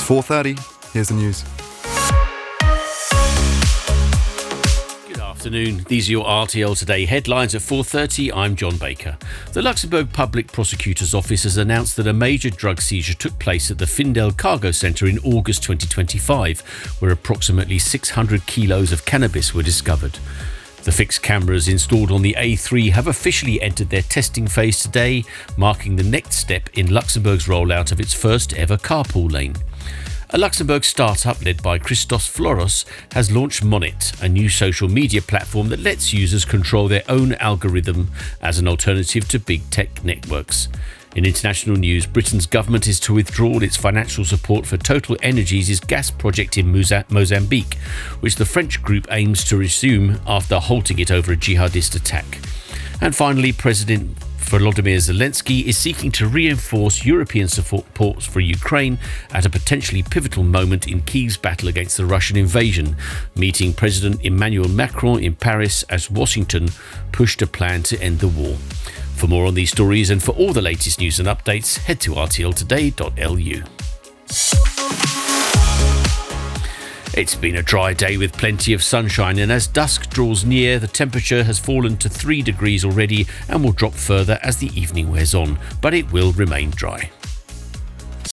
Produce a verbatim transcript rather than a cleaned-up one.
four thirty, here's the news. Afternoon. These are your R T L Today headlines at four thirty. I'm John Baker. The Luxembourg Public Prosecutor's Office has announced that a major drug seizure took place at the Findel Cargo Centre in August twenty twenty-five, where approximately six hundred kilos of cannabis were discovered. The fixed cameras installed on the A three have officially entered their testing phase today, marking the next step in Luxembourg's rollout of its first ever carpool lane. A Luxembourg startup led by Christos Floros has launched Monet, a new social media platform that lets users control their own algorithm as an alternative to big tech networks. In international news, Britain's government is to withdraw its financial support for Total Energies' gas project in Mozambique, which the French group aims to resume after halting it over a jihadist attack. And finally, President Volodymyr Zelensky is seeking to reinforce European support for Ukraine at a potentially pivotal moment in Kyiv's battle against the Russian invasion, meeting President Emmanuel Macron in Paris as Washington pushed a plan to end the war. For more on these stories and for all the latest news and updates, head to r t l today dot l u. It's been a dry day with plenty of sunshine, and as dusk draws near, the temperature has fallen to three degrees already and will drop further as the evening wears on, but it will remain dry.